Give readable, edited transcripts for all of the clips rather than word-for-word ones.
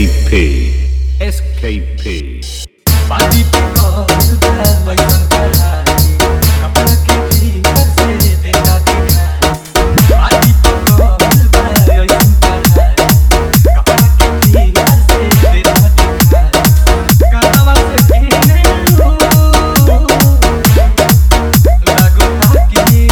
SKP पानी पे और बैसन कढ़ाई कपड़ा के भीतर से देखा दिखाई पानी पे और बैसन कढ़ाई कपड़ा के भीतर से देखा दिखाई कलवा से पीने लो लागो ताकि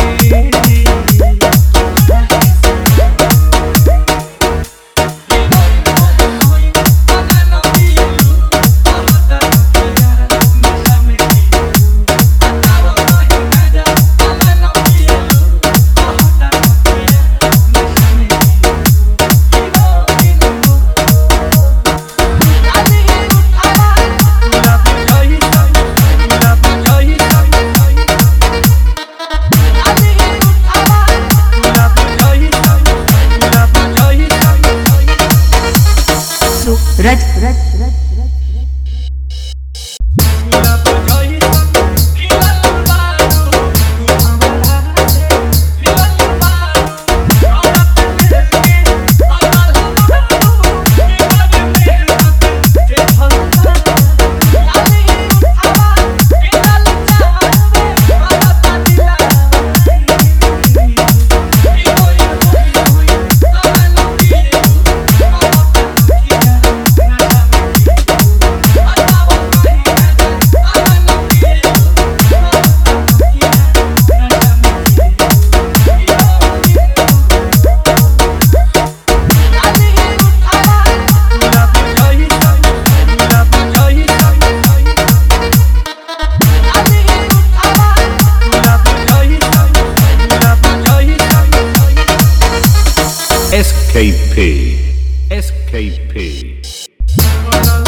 रज SKP